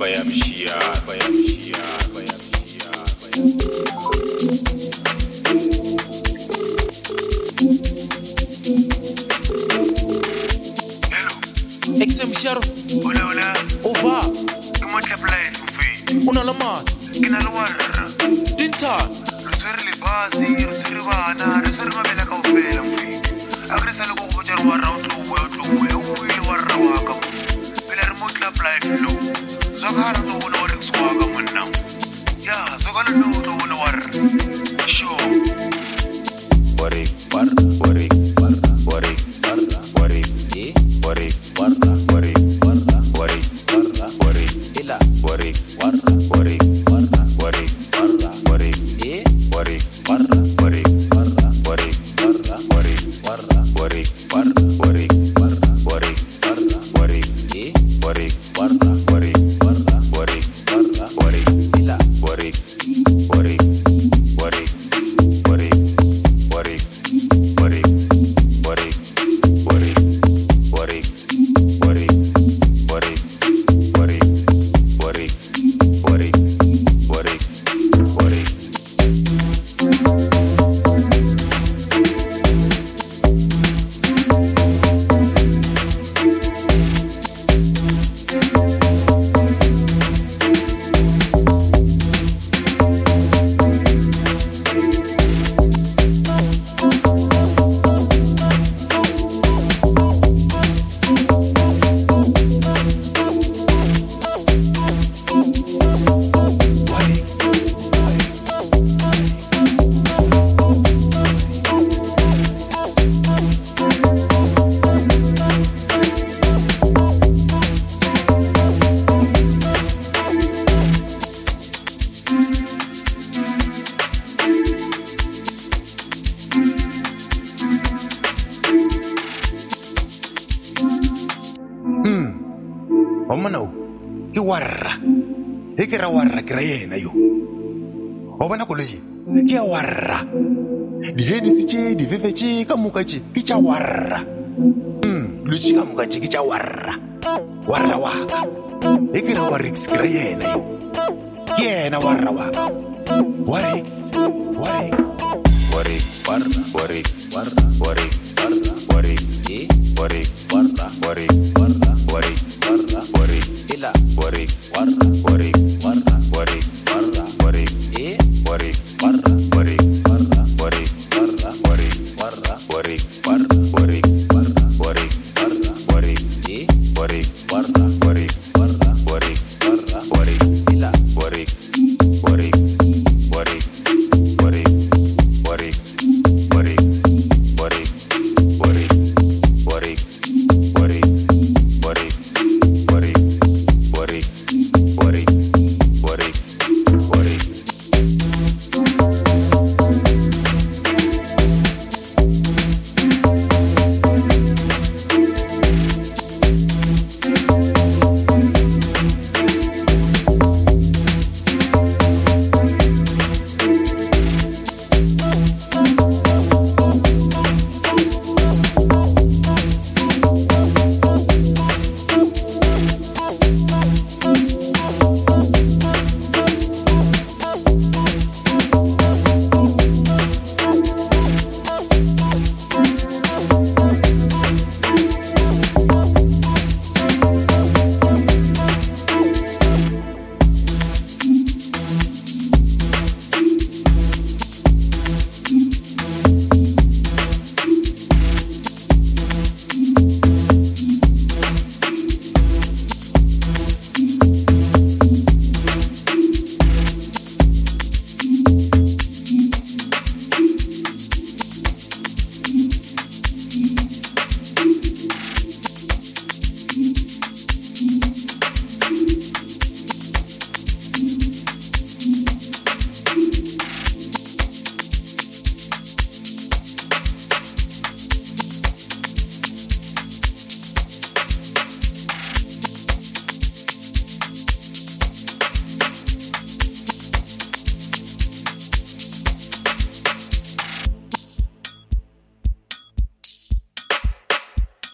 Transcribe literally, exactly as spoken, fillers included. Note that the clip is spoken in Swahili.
bayamshiya bayamshiya bayamshiya Hello X M Sheriff Hola hola Ova Come on apply mfi Una la mat Kina lwarra Dinta Rutsuri le basi rutsuri bana rutsuri mabela ka ufela mfi Agresa loko go botsa warra o tlowe o tlowe o ile warra wa ka Bela remote apply flow Zokara to bona wa rikswa ka monna Ya zokala no to bona warra Sure Warix warra warix warra warix warra warix eh warix warra warix warra warix warra warix ila warix warra warix warra warix warra warix eh warix warra warix warra warix warra warix warra warix warra warix warra warix warra warix eh warix warra warix warra warix warra warix ila warix warix warix warix warix warix warix warix warix warix warix warix warix warix warix warix Omano ki warra e ke ra warra ke ra yena yo o bona koloi ke ya warra di henisi tše di fefe tše ka moka tše ke tša warra mm lutsi ka moka tše ke tša warra warra wa ka e ke ra warix ke ra yena yo ke yena warra wa ka warix warix warix warra warix warra warix warra warix eh warix warra warix warra warix warra warix ila warix warra